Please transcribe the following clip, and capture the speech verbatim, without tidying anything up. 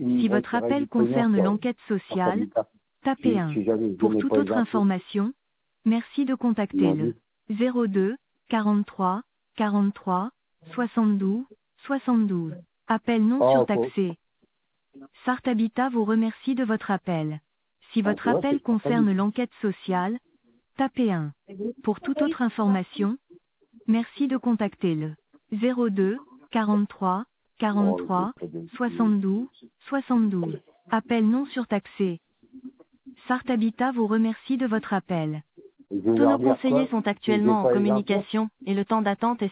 Si votre appel concerne l'enquête sociale, tapez un. Pour toute autre information, merci de contacter le zéro deux, quarante-trois, quarante-trois, soixante-douze, soixante-douze. Appel non surtaxé. Sart Habitat vous remercie de votre appel. Si votre appel concerne l'enquête sociale, tapez un. Pour toute autre information, merci de contacter le zéro deux, quarante-trois, quarante-trois, soixante-douze, soixante-douze. Appel non surtaxé. Sart Habitat vous remercie de votre appel. Tous nos conseillers sont actuellement en communication et le temps d'attente est